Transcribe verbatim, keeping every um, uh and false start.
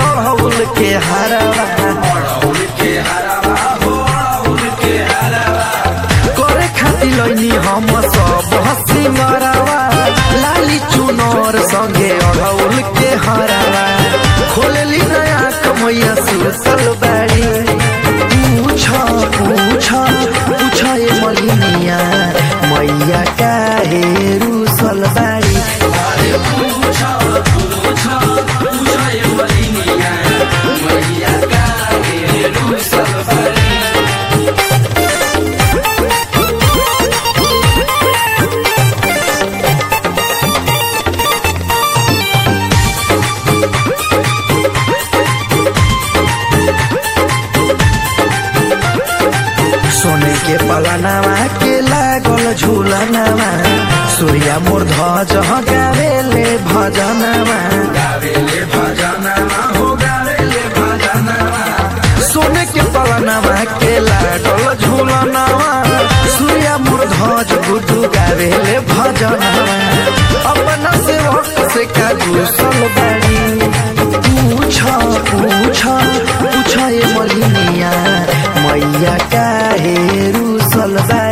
अड़हुल के हरवा करे खातिर लैनी हम सब हसी मरवा लाली चुनर संगे अड़हुल के हरवा खोलली नया कमैया सुसल बाड़ी पूछ पूछ पूछ ये मलिनिया मैया काहे रुसल बाड़ी सोने के पलनावा के लागल झूलनावा सूर्या मोर ध्वज गावेले भजनावा गावेले भजनावा हो गावेले भजनावा सोने के पलनावा के लागल झूलनावा सूर्या मोर ध्वज गुड्डू गावेले भजनावा अपना से वक्त से का घुसल बाड़ी पूछ पूछ पूछ ये मलिनिया मैया काहे रुसल बा